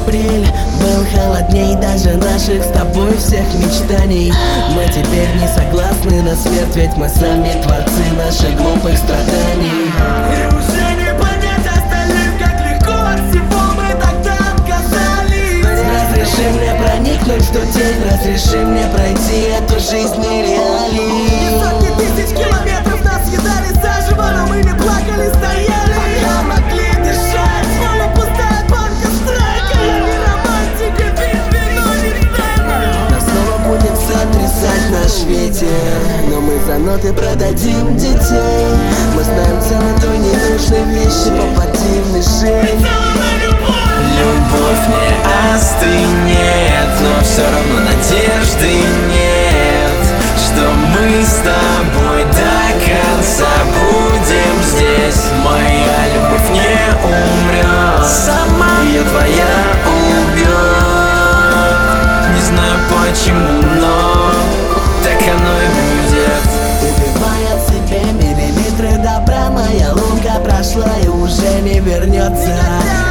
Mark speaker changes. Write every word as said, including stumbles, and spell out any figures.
Speaker 1: апрель был холодней даже наших с тобой всех мечтаний. Мы теперь не согласны на смерть, ведь мы сами творцы наших глупых страданий.
Speaker 2: И уже не понять остальным, как легко от всего мы тогда отказались.
Speaker 1: Разреши мне проникнуть в ту тень, разреши мне пройти эту жизнь нереалий.
Speaker 2: Сотни тысяч километров нас съедали заживо, но мы не плакали, стояли, пока могли дышать. Снова пустая банка страйка, я не романтик, и пить вино не сцена.
Speaker 1: Нас снова будет сотрясать наш ветер, но мы за ноты продадим детей. Мы знаем цену той ненужной вещи по противной жизни.
Speaker 3: Любовь не остынет, но все равно надежды нет, что мы с тобой до конца будем здесь. Моя любовь не умрет, сама ее твоя убьет. Не знаю почему, но так оно и будет.
Speaker 1: Убивая в себе миллиметры добра, моя лунка прошла и уже не вернется.